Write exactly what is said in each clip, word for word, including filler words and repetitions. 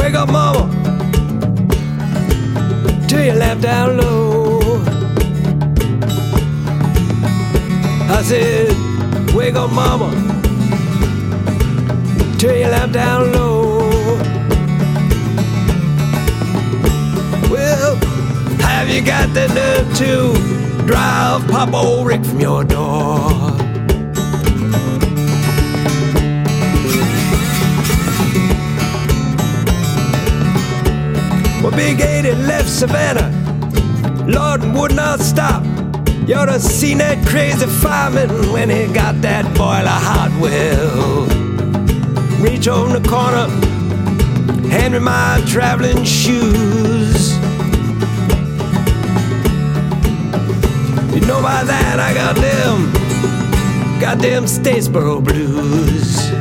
Wake up, mama. Till you left down low. I said, wake up, mama. Till you left down low. Well, have you got the nerve to drive Papa old Rick from your door? Well, Big eighty left Savannah, Lord would not stop. You ought to seen that crazy fireman when he got that boiler hot. Well, reach over in the corner, hand me my traveling shoes. You know by that I got them goddamn Statesboro blues.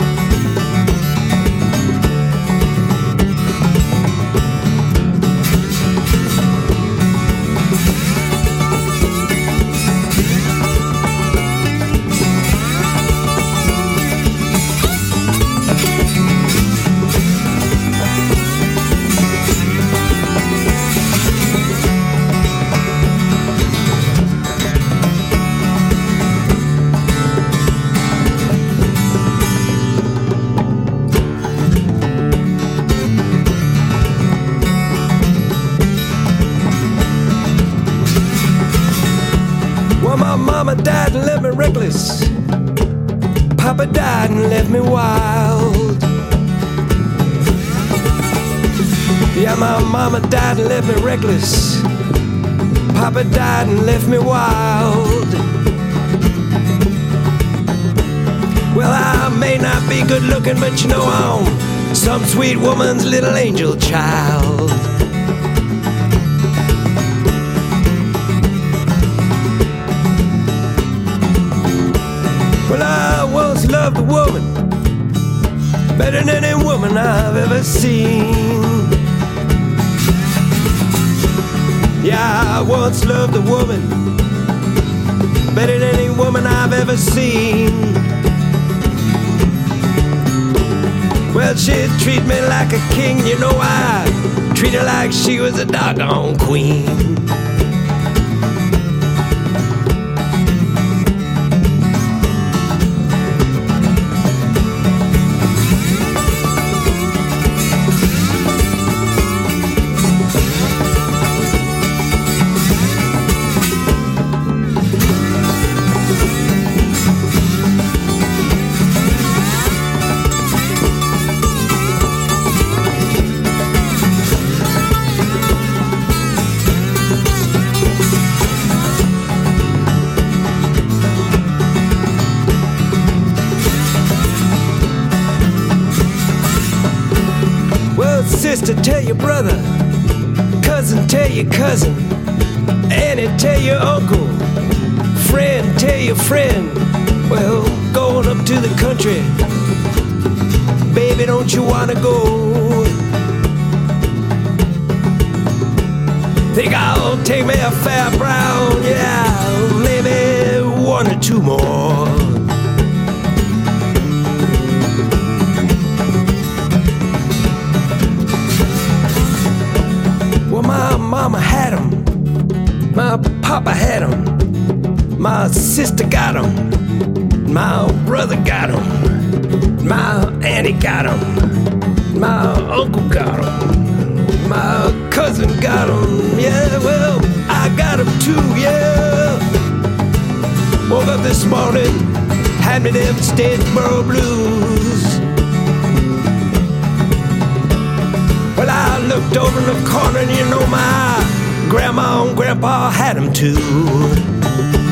Mama died and left me reckless. Papa died and left me wild. Yeah, my mama died and left me reckless. Papa died and left me wild. Well, I may not be good looking, but you know I'm some sweet woman's little angel child. Well, I once loved a woman better than any woman I've ever seen. Yeah, I once loved a woman better than any woman I've ever seen. Well, she'd treat me like a king, you know I treat her like she was a doggone queen. Sister, tell your brother. Cousin, tell your cousin. Auntie, tell your uncle. Friend, tell your friend. Well, going up to the country, baby, don't you wanna go? Think I'll take me a fair brown, yeah, maybe one or two more. My mama had him, my papa had him, my sister got him, my brother got him, my auntie got him, my uncle got him, my cousin got him, yeah, well, I got him too, yeah. Woke up this morning, had me them Statesboro blues. Well, I looked over in the corner and you know my grandma and grandpa had them too.